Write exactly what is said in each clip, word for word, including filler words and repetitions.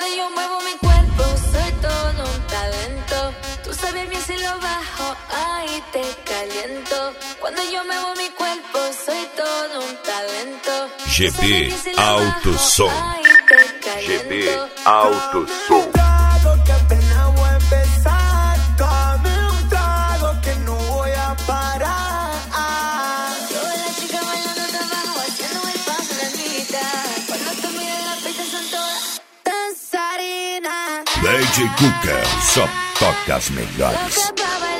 Cuando yo muevo mi cuerpo soy todo un talento. Tú sabes bien si lo bajo, ahí te caliento. Cuando yo muevo mi cuerpo soy todo un talento. G B Alto Som. G B Alto Som. Que apenas voy a empezar. Dame un trago que no voy a parar. Yo veo a la chica bailando abajo, haciendo el paso de mitad. Cuando te miran las pistas son todas danzarinas. D J Cuca só toca as melhores.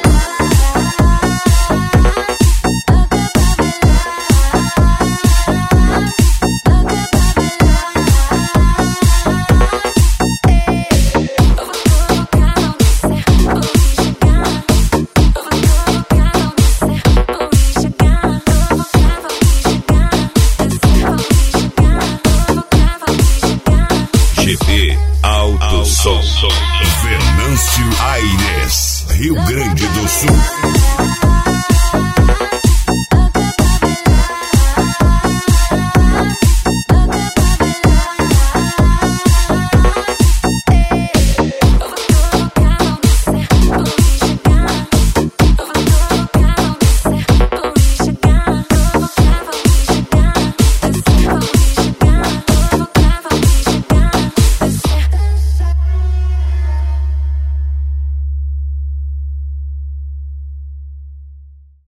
G B Alto Som, Venâncio Aires, Rio Grande do Sul.